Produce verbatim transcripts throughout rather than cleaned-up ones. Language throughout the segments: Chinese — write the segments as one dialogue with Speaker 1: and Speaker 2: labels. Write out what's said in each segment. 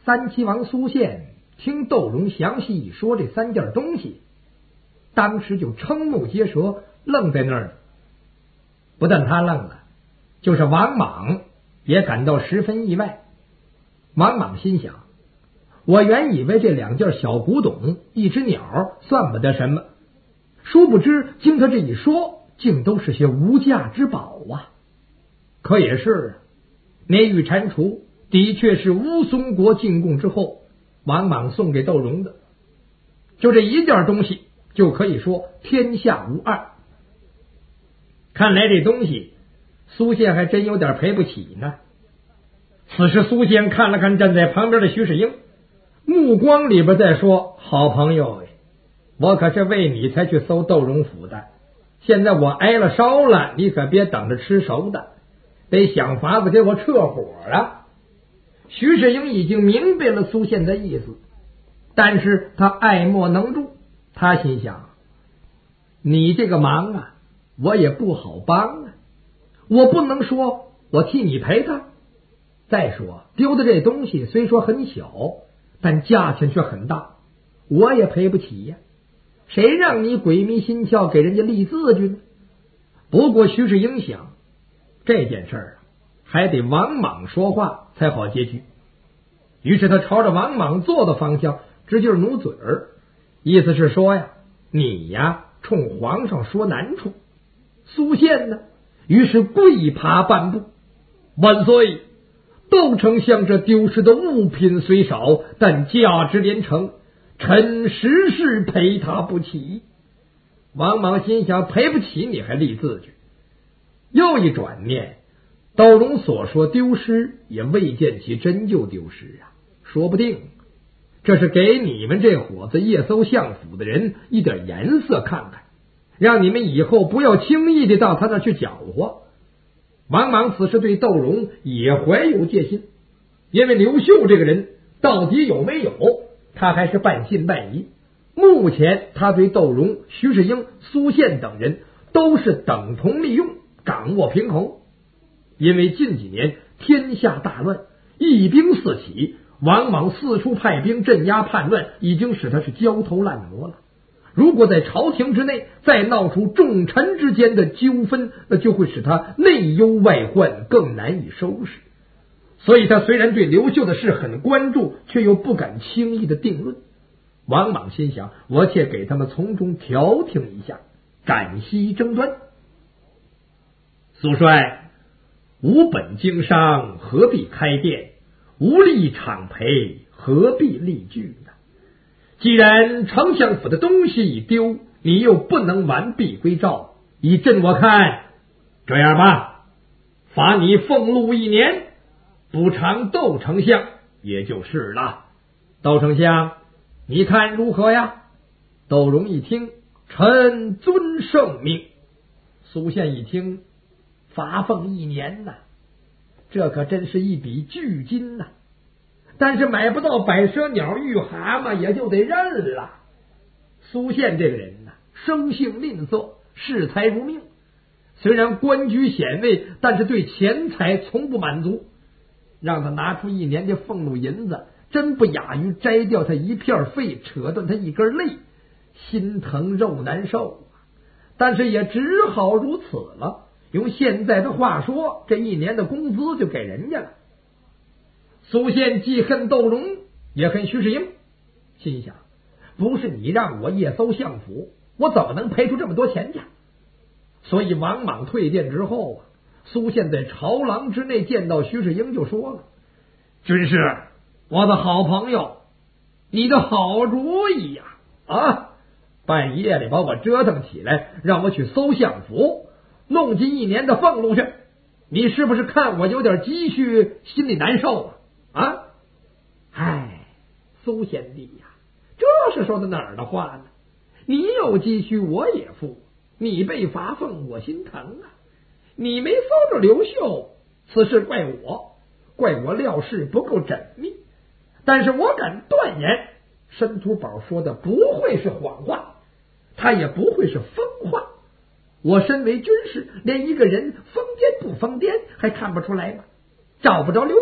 Speaker 1: 三齐王苏宪听窦融详细一说这三件东西，当时就瞠目结舌，愣在那儿。不但他愣了，就是王莽也感到十分意外。王莽心想，我原以为这两件小古董一只鸟算不得什么，殊不知经他这一说，竟都是些无价之宝啊。可也是啊，那玉蟾蜍的确是乌松国进贡之后王莽送给窦融的，就这一件东西就可以说天下无二。看来这东西苏宪还真有点赔不起呢。此时苏宪看了看站在旁边的徐世英，目光里边在说，好朋友，我可是为你才去搜窦融府的，现在我挨了烧了，你可别等着吃熟的，得想法子给我撤火啊。徐世英已经明白了苏宪的意思，但是他爱莫能助。他心想，你这个忙啊我也不好帮啊，我不能说我替你赔他。再说丢的这东西虽说很小，但价钱却很大，我也赔不起呀。谁让你鬼迷心窍给人家立字据呢？不过徐世英想，这件事儿还得王莽说话才好结局。于是他朝着王莽坐的方向直劲努嘴儿，意思是说呀，你呀冲皇上说难处。苏宪呢，于是跪爬半步，万岁，窦丞相这丢失的物品虽少，但价值连城，臣实是赔他不起。王莽心想，赔不起你还立字据。又一转念，窦融所说丢失也未见其真就丢失啊，说不定这是给你们这伙子夜搜相府的人一点颜色看看，让你们以后不要轻易的到他那去搅和。王莽此时对窦融也怀有戒心，因为刘秀这个人到底有没有，他还是半信半疑。目前他对窦融、徐世英、苏宪等人都是等同利用，掌握平衡。因为近几年天下大乱，义兵四起，王莽四处派兵镇压叛乱，已经使他是焦头烂额了。如果在朝廷之内再闹出重臣之间的纠纷，那就会使他内忧外患，更难以收拾。所以他虽然对刘秀的事很关注，却又不敢轻易的定论。王莽心想，我且给他们从中调停一下，暂息争端。苏帅，无本经商，何必开店？无力厂培，何必立据呢？既然丞相府的东西已丢，你又不能完璧归赵，以朕我看，这样吧，罚你俸禄一年，补偿窦丞相也就是了。窦丞相，你看如何呀？窦融一听，臣遵圣命。苏宪一听，罚俸一年呐，这可真是一笔巨金呐！但是买不到百蛇鸟玉蛤蟆，也就得认了。苏宪这个人呐，生性吝啬，视财如命。虽然官居显位，但是对钱财从不满足。让他拿出一年的俸禄银子，真不亚于摘掉他一片肺，扯断他一根肋，心疼肉难受。但是也只好如此了。用现在的话说，这一年的工资就给人家了。苏宪既恨窦融，也恨徐世英，心想，不是你让我夜搜相府，我怎么能赔出这么多钱去？所以王莽退殿之后啊，苏宪在朝廊之内见到徐世英就说了，军师，我的好朋友，你的好主意呀！啊，半夜里把我折腾起来，让我去搜相府，弄进一年的俸禄去，你是不是看我有点积蓄，心里难受啊？啊，唉，苏贤弟呀，这是说的哪儿的话呢？你有积蓄我也富，你被罚俸我心疼啊！你没搜着刘秀，此事怪我，怪我料事不够缜密。但是我敢断言，申屠宝说的不会是谎话，他也不会是疯话。我身为军士，连一个人疯癫不疯癫还看不出来吗？找不着刘秀，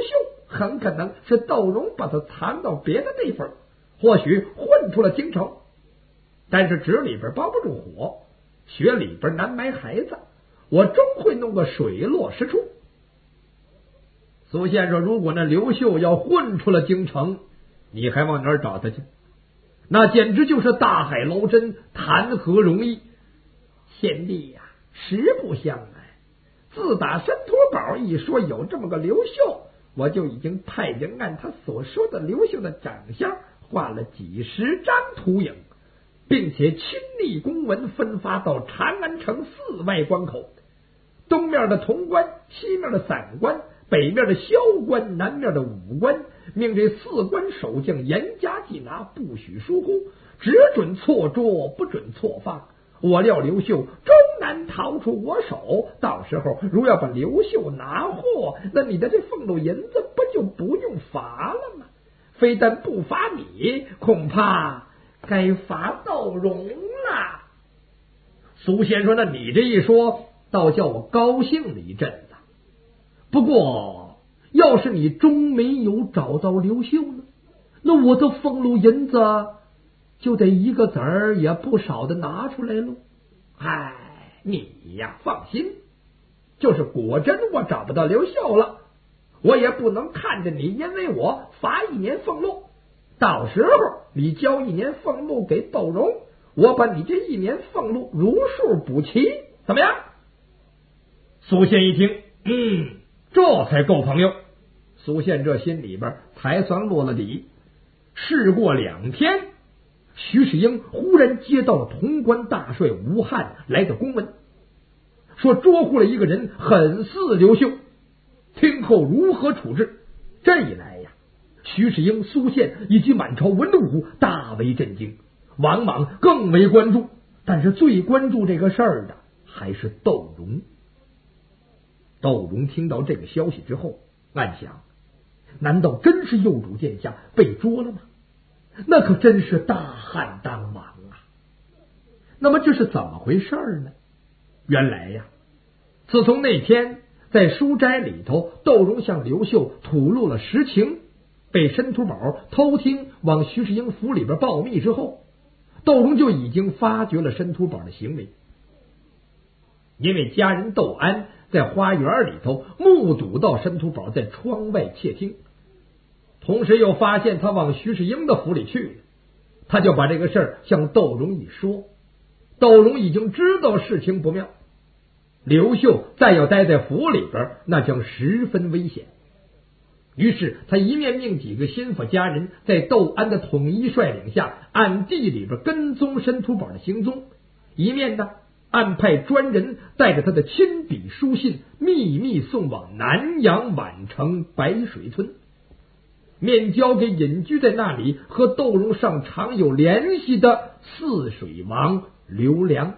Speaker 1: 很可能是窦融把他藏到别的地方，或许混出了京城。但是纸里边包不住火，雪里边难埋孩子，我终会弄个水落石出。苏宪说，如果那刘秀要混出了京城，你还往哪儿找他去？那简直就是大海捞针，谈何容易。贤弟呀、啊，实不相瞒，自打申屠宝一说有这么个刘秀，我就已经派人按他所说的刘秀的长相画了几十张图影，并且亲历公文分发到长安城四外关口，东面的潼关，西面的散关，北面的萧关，南面的武关，命这四关守将严加缉拿，不许疏忽，只准错捉，不准错放。我料刘秀终难逃出我手，到时候如要把刘秀拿获，那你的这俸禄银子不就不用罚了吗？非但不罚你，恐怕该罚窦融了。苏贤说，那你这一说，倒叫我高兴了一阵子。不过要是你终没有找到刘秀呢，那我的俸禄银子就得一个子儿也不少的拿出来喽。哎，你呀放心，就是果真我找不到刘秀了，我也不能看着你因为我罚一年俸禄，到时候你交一年俸禄给窦融，我把你这一年俸禄如数补齐，怎么样？苏宪一听，嗯，这才够朋友。苏宪这心里边才算落了底。事过两天，徐世英忽然接到了潼关大帅吴汉来的公文，说捉获了一个人，很似刘秀，听后如何处置？这一来呀，徐世英、苏宪以及满朝文武大为震惊，王莽更为关注，但是最关注这个事儿的还是窦融。窦融听到这个消息之后，暗想，难道真是右主殿下被捉了吗？那可真是大汉当王啊！那么这是怎么回事呢？原来呀，自从那天在书斋里头，窦融向刘秀吐露了实情，被申屠宝偷听往徐世英府里边报密之后，窦融就已经发觉了申屠宝的行为。因为家人窦安在花园里头目睹到申屠宝在窗外窃听，同时又发现他往徐世英的府里去了，他就把这个事儿向窦融一说。窦融已经知道事情不妙，刘秀再要待在府里边，那将十分危险。于是他一面命几个心腹家人在窦安的统一率领下，暗地里边跟踪申屠宝的行踪，一面呢安派专人带着他的亲笔书信秘密送往南阳宛城白水村，面交给隐居在那里和窦融上常有联系的泗水王刘良。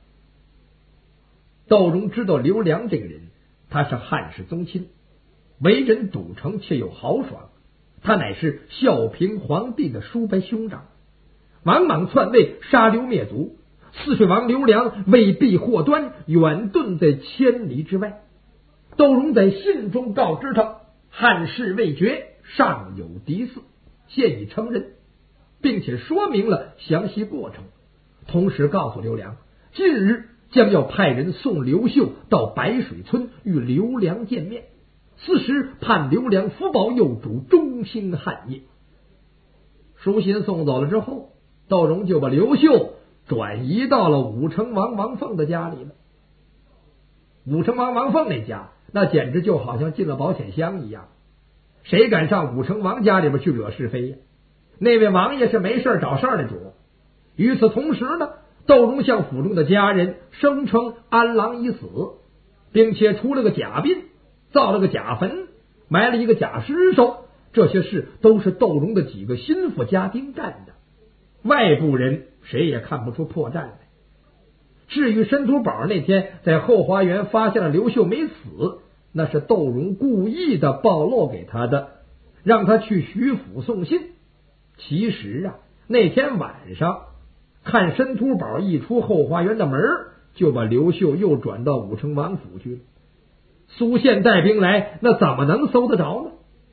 Speaker 1: 窦融知道刘良这个人，他是汉室宗亲，为人笃诚却又豪爽，他乃是孝平皇帝的叔伯兄长。王莽篡位，杀刘灭族，泗水王刘良为避祸端，远遁在千里之外。窦融在信中告知他，汉室未决，尚有敌嗣，现已成人，并且说明了详细过程，同时告诉刘良，近日将要派人送刘秀到白水村与刘良见面，此时盼刘良福保幼主忠心汉业。书信送走了之后，窦融就把刘秀转移到了武成王王凤的家里了。武成王王凤那家，那简直就好像进了保险箱一样，谁敢上武成王家里边去惹是非呀？那位王爷是没事找事儿的主。与此同时呢，窦融向府中的家人声称安郎已死，并且出了个假殡，造了个假坟，埋了一个假尸首，这些事都是窦融的几个心腹家丁干的，外部人谁也看不出破绽来。至于申屠宝那天在后花园发现了刘秀没死，那是窦融故意的暴露给他的，让他去徐府送信。其实啊，那天晚上看申屠宝一出后花园的门，就把刘秀又转到武成王府去了。苏宪带兵来，那怎么能搜得着呢？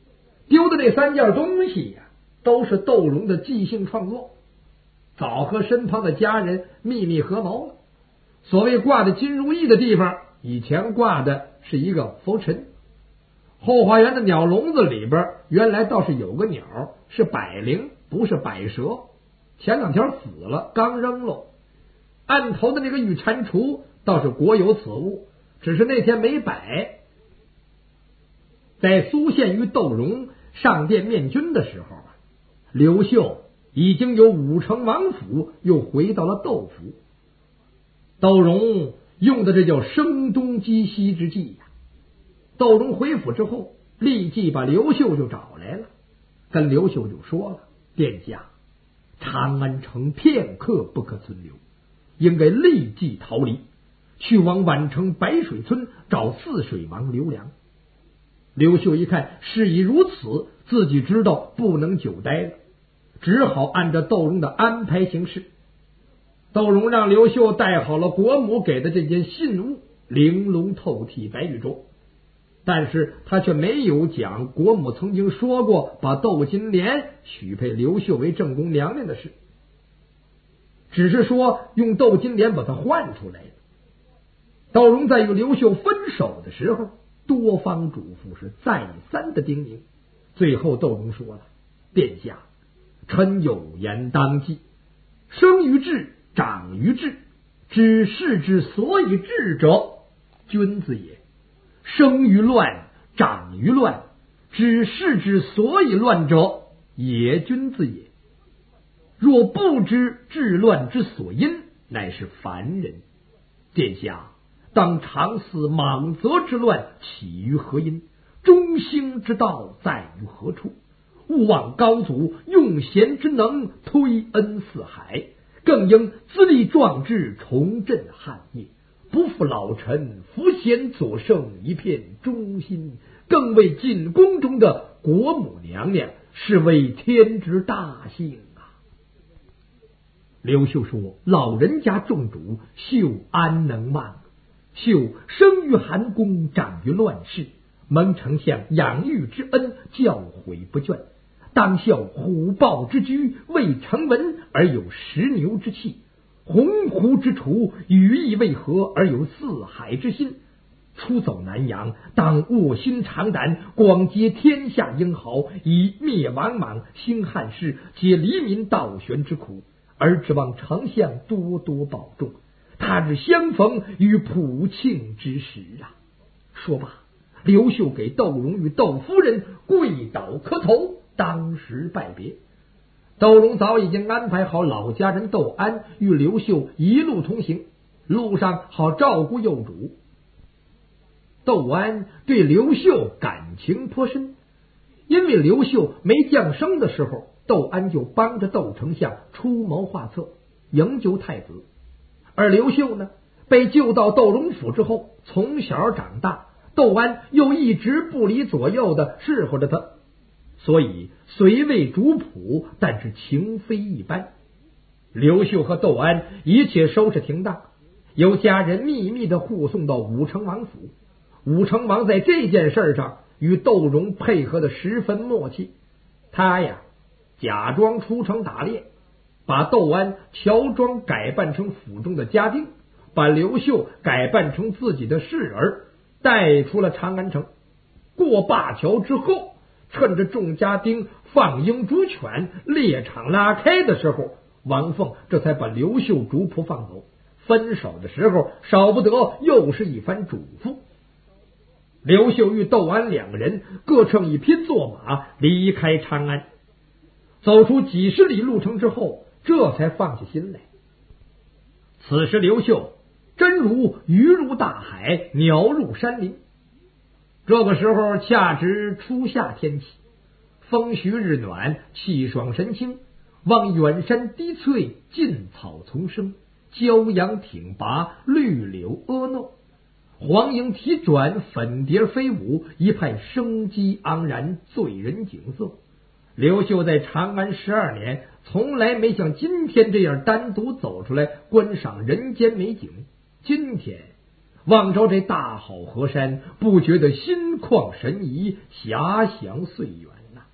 Speaker 1: 丢的这三件东西呀、啊，都是窦融的即兴创作，早和身旁的家人秘密合谋了。所谓挂的金如意的地方，以前挂的是一个浮尘。后花园的鸟笼子里边，原来倒是有个鸟，是百灵，不是百蛇。前两天死了，刚扔喽。案头的那个玉蟾蜍倒是国有此物，只是那天没摆。在苏献与窦融上殿面君的时候啊，刘秀已经由武成王府又回到了窦府。窦融用的这叫声东击西之计呀、啊。窦融回府之后，立即把刘秀就找来了，跟刘秀就说了：殿下，长安城片刻不可存留，应该立即逃离，去往宛城白水村找泗水王刘良。刘秀一看事已如此，自己知道不能久待了，只好按照窦融的安排行事。窦融让刘秀带好了国母给的这件信物，玲珑透体白玉镯，但是他却没有讲国母曾经说过把窦金莲许配刘秀为正宫娘娘的事，只是说用窦金莲把她换出来。窦融在与刘秀分手的时候，多方嘱咐，是再三的叮咛。最后窦融说了：殿下，臣有言当记，生于智，长于智，知事之所以智者，君子也；生于乱，长于乱，知事之所以乱者，也君子也。若不知治乱之所因，乃是凡人。殿下当常思莽则之乱起于何因，中兴之道在于何处。勿忘高祖用贤之能，推恩四海，更应自立壮志，重振汉业，不负老臣扶贤佐圣一片忠心，更为进宫中的国母娘娘，是为天之大幸啊！刘秀说：老人家重主，秀安能忘？秀生于寒宫，长于乱世，蒙丞相养育之恩，教诲不倦，当效虎豹之居，未成文而有石牛之气，鸿鹄之雏，羽翼未合而有四海之心。出走南阳，当卧薪尝胆，广结天下英豪，以灭王莽，兴汉室，解黎民倒悬之苦，而指望丞相多多保重，他日相逢于普庆之时啊！说罢，刘秀给窦融与窦夫人跪倒磕头，当时拜别。窦融早已经安排好老家人窦安与刘秀一路同行，路上好照顾幼主。窦安对刘秀感情颇深，因为刘秀没降生的时候，窦安就帮着窦丞相出谋划策，营救太子。而刘秀呢，被救到窦融府之后，从小长大，窦安又一直不离左右的侍候着他，所以虽未主仆，但是情非一般。刘秀和窦安一切收拾停当，由家人秘密的护送到武成王府。武成王在这件事上与窦融配合的十分默契，他呀假装出城打猎，把窦安乔装改扮成府中的家丁，把刘秀改扮成自己的侍儿，带出了长安城。过灞桥之后，趁着众家丁放鹰逐犬，猎场拉开的时候，王凤这才把刘秀主仆放走。分手的时候，少不得又是一番嘱咐。刘秀与窦安两个人各乘一匹坐马离开长安，走出几十里路程之后，这才放下心来。此时刘秀真如鱼入大海，鸟入山林。这个时候恰值初夏天气，风煦日暖，气爽神清，望远山低翠，劲草丛生，骄阳挺拔，绿柳婀娜，黄莺啼转，粉蝶飞舞，一派生机盎然，醉人景色。刘秀在长安十二年，从来没像今天这样单独走出来观赏人间美景。今天望着这大好河山，不觉得心旷神怡，遐想岁远呐、啊。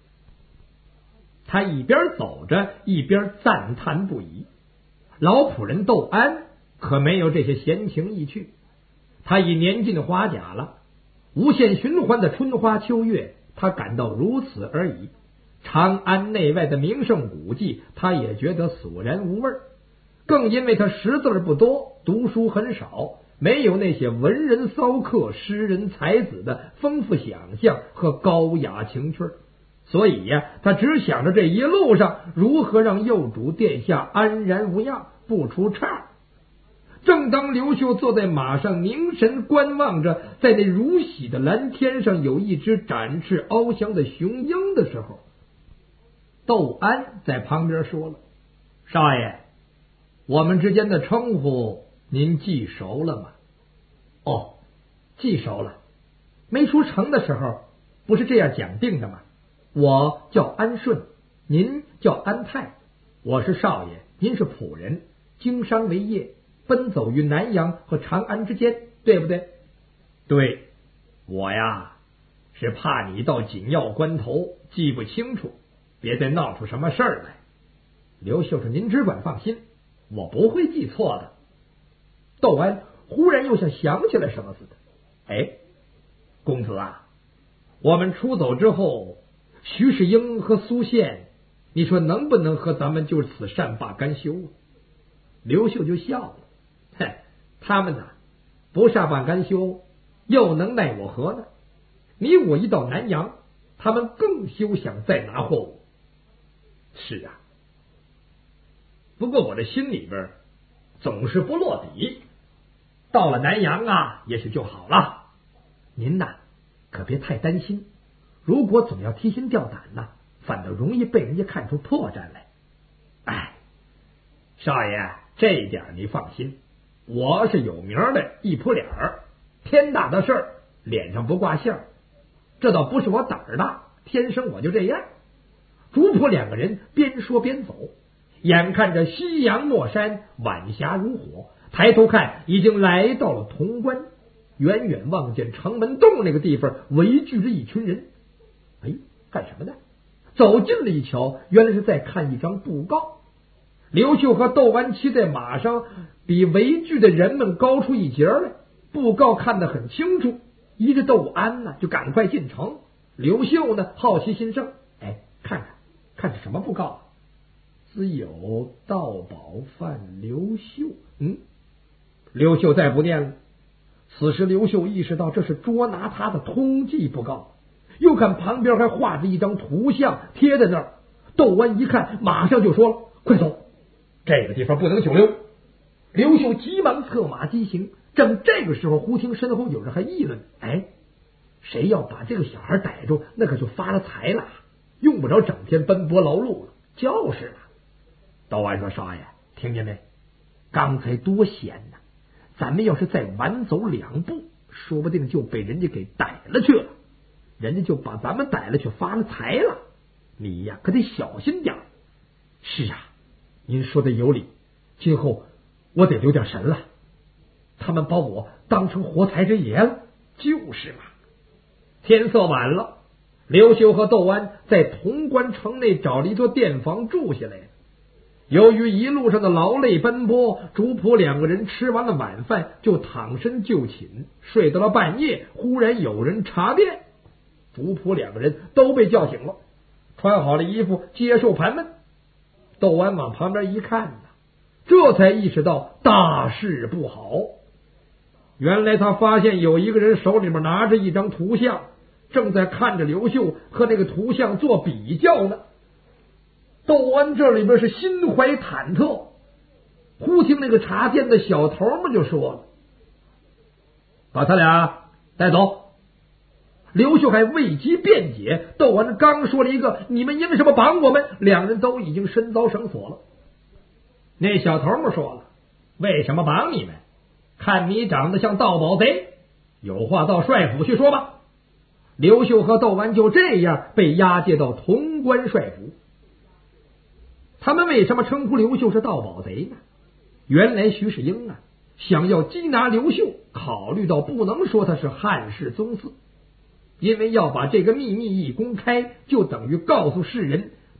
Speaker 1: 他一边走着一边赞叹不已。老仆人窦安可没有这些闲情逸趣，他已年近花甲了，无限循环的春花秋月，他感到如此而已。长安内外的名胜古迹，他也觉得索然无味，更因为他识字不多，读书很少，没有那些文人骚客、诗人才子的丰富想象和高雅情趣，所以呀，他只想着这一路上如何让幼主殿下安然无恙，不出岔。正当刘秀坐在马上凝神观望着，在那如洗的蓝天上有一只展翅翱翔的雄鹰的时候，窦安在旁边说了：“少爷，我们之间的称呼您记熟了吗？”“哦，记熟了。没出城的时候不是这样讲定的吗？我叫安顺，您叫安泰，我是少爷，您是仆人，经商为业，奔走于南阳和长安之间，对不对？”“对，我呀是怕你到紧要关头记不清楚，别再闹出什么事儿来。”刘秀说：“您只管放心，我不会记错的。”窦安忽然又像想起来什么似的：“哎，公子啊，我们出走之后，徐世英和苏宪，你说能不能和咱们就此善罢甘休？”刘秀就笑了：“嘿，他们呐，不善罢甘休，又能奈我何呢？你我一到南阳，他们更休想再拿货我。”“是啊，不过我的心里边总是不落底，到了南阳啊，也许就好了。您呐，可别太担心，如果总要提心吊胆呐，反倒容易被人家看出破绽来。哎，少爷，这一点你放心，我是有名的一扑脸儿，天大的事儿脸上不挂馅儿，这倒不是我胆儿大，天生我就这样。”主仆两个人边说边走，眼看着夕阳没山，晚霞如火，抬头看已经来到了潼关，远远望见城门洞那个地方围聚着一群人。哎，干什么呢？走近了一瞧，原来是在看一张布告。刘秀和窦安骑在马上，比围聚的人们高出一截来，布告看得很清楚。依着窦安呢，就赶快进城。刘秀呢，好奇心生，哎，看看看是什么布告啊？自有盗宝犯刘秀。嗯，刘秀再不念了。此时刘秀意识到这是捉拿他的通缉布告，又看旁边还画着一张图像贴在那儿。窦安一看，马上就说了：“快走，这个地方不能久留。”刘秀急忙策马疾行。正这个时候，忽听身后有人还议论：“哎，谁要把这个小孩逮住，那可就发了财了，用不着整天奔波劳碌了。”“就是了。”窦安说：“少爷，听见没？刚才多险呐！咱们要是再晚走两步，说不定就被人家给逮了去了，人家就把咱们逮了去发了财了。你呀，可得小心点。”“是啊，您说的有理，今后我得留点神了。他们把我当成活财之爷了。”“就是嘛。”天色晚了，刘秀和窦安在潼关城内找了一座店房住下来。由于一路上的劳累奔波，主仆两个人吃完了晚饭就躺身就寝，睡到了半夜，忽然有人查店，主仆两个人都被叫醒了，穿好了衣服接受盘问。窦安往旁边一看呢，这才意识到大事不好。原来他发现有一个人手里面拿着一张图像，正在看着刘秀和那个图像做比较呢。窦安这里边是心怀忐忑，忽听那个茶店的小头们就说了：“把他俩带走。”刘秀还未及辩解，窦安刚说了一个“你们因什么绑我们”，两人都已经身遭绳索了。那小头们说了：“为什么绑你们？看你长得像盗宝贼，有话到帅府去说吧。”刘秀和窦安就这样被押解到潼关帅府。他们为什么称呼刘秀是盗宝贼呢？原来徐世英啊，想要缉拿刘秀，考虑到不能说他是汉室宗嗣，因为要把这个秘密一公开，就等于告诉世人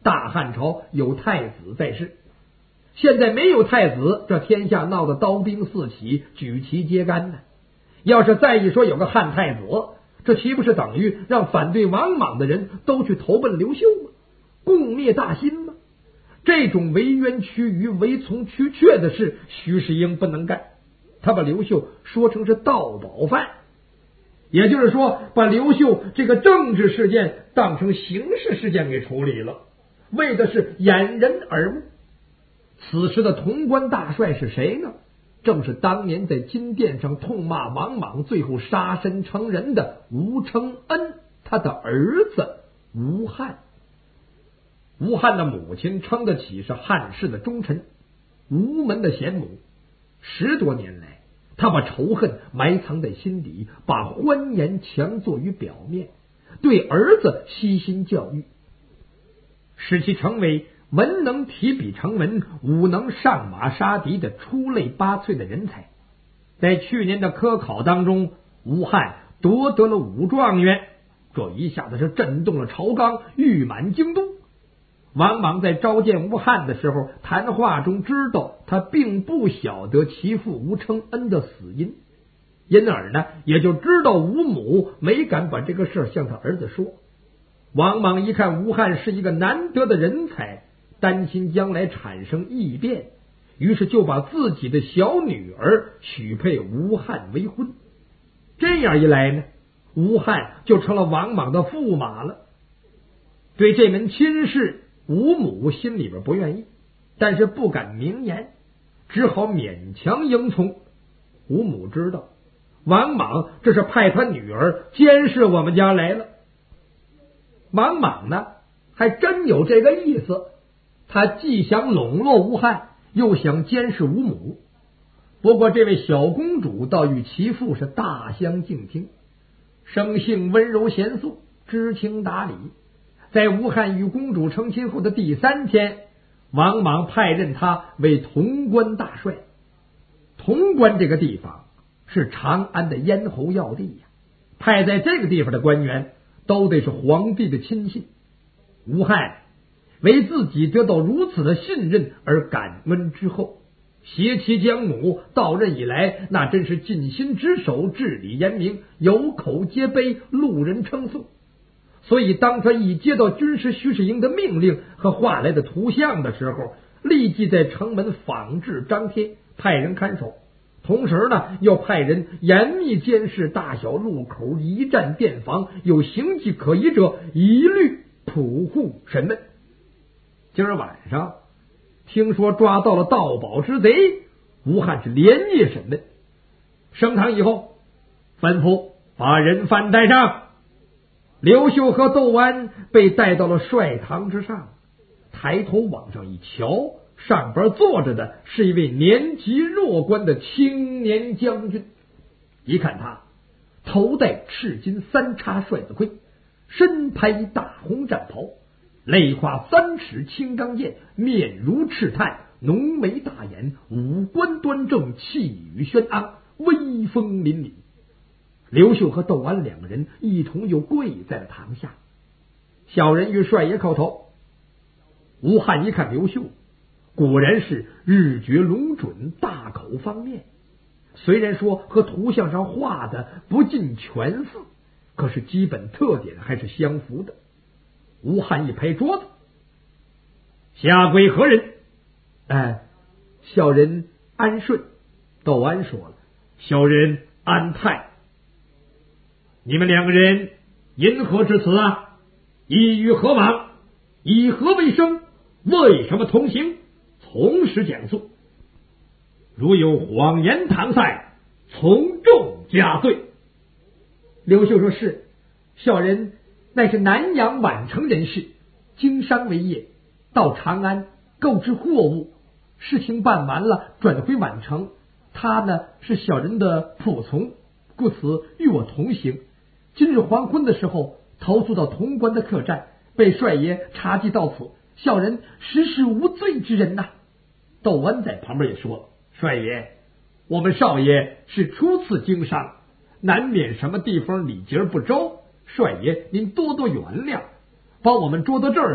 Speaker 1: 大汉朝有太子在世，现在没有太子，这天下闹得刀兵四起，举旗揭竿呢。要是再一说有个汉太子，这岂不是等于让反对王莽的人都去投奔刘秀吗？共灭大辛吗？这种为冤屈于、为从屈却的事，徐世英不能干。他把刘秀说成是盗宝犯，也就是说，把刘秀这个政治事件当成刑事事件给处理了，为的是掩人耳目。此时的潼关大帅是谁呢？正是当年在金殿上痛骂王莽，最后杀身成仁的吴承恩，他的儿子吴汉。吴汉的母亲称得起是汉室的忠臣，吴门的贤母。十多年来，他把仇恨埋藏在心底，把欢颜强作于表面，对儿子悉心教育，使其成为文能提笔成文，武能上马杀敌的出类拔萃的人才。在去年的科考当中，吴汉夺得了武状元，这一下子是震动了朝纲，誉满京都。王莽在召见吴汉的时候，谈话中知道他并不晓得其父吴承恩的死因，因而呢，也就知道吴母没敢把这个事向他儿子说。王莽一看吴汉是一个难得的人才，担心将来产生异变，于是就把自己的小女儿许配吴汉为婚。这样一来呢，吴汉就成了王莽的驸马了。对这门亲事，吴母心里边不愿意，但是不敢明言，只好勉强应从。吴母知道王莽这是派他女儿监视我们家来了。王莽呢，还真有这个意思，他既想笼络吴汉，又想监视吴母。不过这位小公主倒与其父是大相径庭，生性温柔贤素，知情达理。在吴汉与公主成亲后的第三天，王莽派任他为潼关大帅。潼关这个地方是长安的咽喉要地呀，派在这个地方的官员都得是皇帝的亲信。吴汉为自己得到如此的信任而感恩之后，携其将母到任以来，那真是尽心职守，治理严明，有口皆碑，路人称颂。所以当他一接到军师徐世英的命令和画来的图像的时候，立即在城门仿制张贴，派人看守，同时呢，又派人严密监视大小路口、驿站、店房，有形迹可疑者一律捕户审问。今儿晚上听说抓到了盗宝之贼，吴汉是连夜审问，升堂以后吩咐把人犯带上。刘秀和窦安被带到了帅堂之上，抬头往上一瞧，上边坐着的是一位年纪弱冠的青年将军。一看他头戴赤金三叉帅子盔，身披大红战袍，泪跨三尺青钢剑，面如赤炭，浓眉大眼，五官端正，气宇轩昂，威风凛凛。刘秀和窦安两个人一同又跪在了堂下，小人与帅爷叩头。吴汉一看刘秀，果然是日绝龙准，大口方面，虽然说和图像上画的不尽全似，可是基本特点还是相符的。吴汉一拍桌子，下跪何人？哎，小人安顺。窦安说了，小人安泰。你们两个人因何至此啊？意欲何往？以何为生？为什么同行？从实讲述。如有谎言搪塞，从重加罪。刘秀说：是，小人乃是南阳宛城人士，经商为业，到长安购置货物，事情办完了，转回宛城。他呢是小人的仆从，故此与我同行。今日黄昏的时候，投宿到潼关的客栈，被帅爷查缉到此，小人实是无罪之人呐、啊。窦安在旁边也说：帅爷，我们少爷是初次经商，难免什么地方礼节不周，帅爷您多多原谅，把我们捉到这儿来，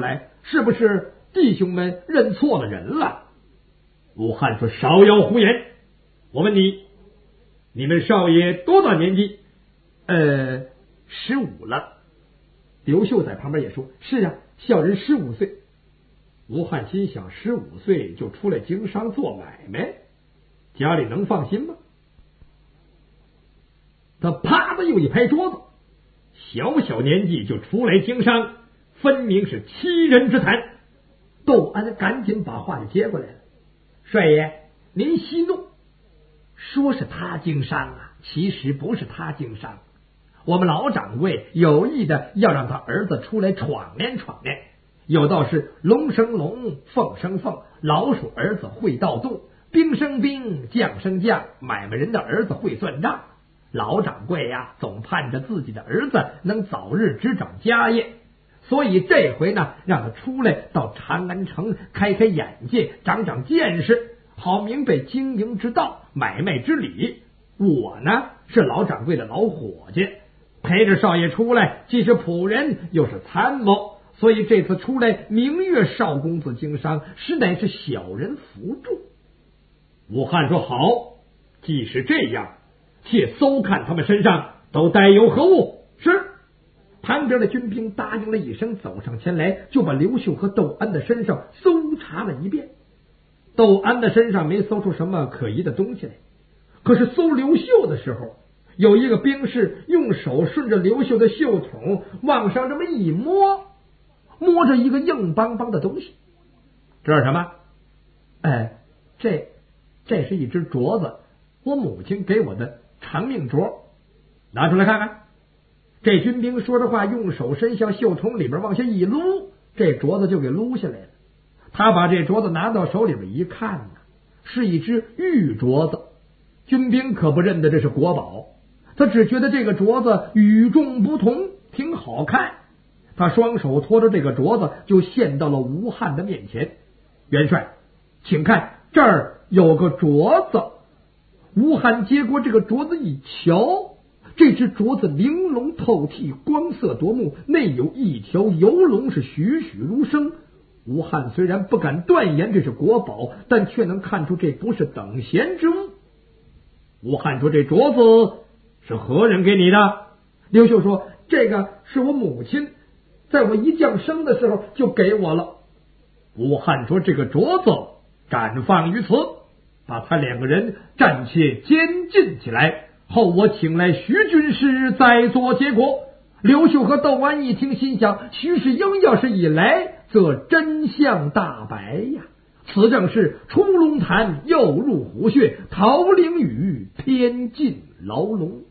Speaker 1: 是不是弟兄们认错了人了？
Speaker 2: 武汉说：少要胡言！我问你，你们少爷多大年纪？
Speaker 1: 呃，十五了。刘秀在旁边也说：是啊，小人十五岁。
Speaker 2: 吴汉心想，十五岁就出来经商做买卖，家里能放心吗？他啪的又一拍桌子，小小年纪就出来经商，分明是欺人之谈。
Speaker 1: 窦安赶紧把话就接过来了：帅爷，您息怒，说是他经商啊，其实不是他经商，我们老掌柜有意的要让他儿子出来闯练闯练。有道是龙生龙，凤生凤，老鼠儿子会盗洞，兵生兵，将生将，买卖人的儿子会算账。老掌柜呀，总盼着自己的儿子能早日执掌家业，所以这回呢，让他出来到长安城开开眼界，长长见识，好明白经营之道，买卖之理。我呢，是老掌柜的老伙计，陪着少爷出来，既是仆人，又是参谋。所以这次出来明月少公子经商，实乃是小人辅助。
Speaker 2: 武汉说：好，既是这样，且搜看他们身上都带有何物。
Speaker 1: 是。旁边的军兵答应了一声，走上前来，就把刘秀和窦安的身上搜查了一遍。窦安的身上没搜出什么可疑的东西来，可是搜刘秀的时候，有一个兵士用手顺着刘秀的袖筒往上这么一摸，摸着一个硬邦邦的东西。
Speaker 2: 这是什么？
Speaker 1: 哎，这这是一只镯子，我母亲给我的长命镯，
Speaker 2: 拿出来看看。
Speaker 1: 这军兵说着话，用手伸向袖筒里边往下一撸，这镯子就给撸下来了。他把这镯子拿到手里边一看呢，是一只玉镯子。军兵可不认得这是国宝，他只觉得这个镯子与众不同，挺好看。他双手托着这个镯子，就献到了吴汉的面前。元帅，请看，这儿有个镯子。吴汉接过这个镯子一瞧，这只镯子玲珑透剔，光色夺目，内有一条游龙，是栩栩如生。吴汉虽然不敢断言这是国宝，但却能看出这不是等闲之物。
Speaker 2: 吴汉说：这镯子是何人给你的？
Speaker 1: 刘秀说：这个是我母亲，在我一降生的时候就给我了。
Speaker 2: 吴汉说：这个镯子暂放于此，把他两个人暂且监禁起来，后我请来徐军师再做结果。
Speaker 1: 刘秀和窦安一听，心想：徐世英要是一来，则真相大白呀！此正是出龙潭，又入虎穴，逃灵雨，偏进牢笼。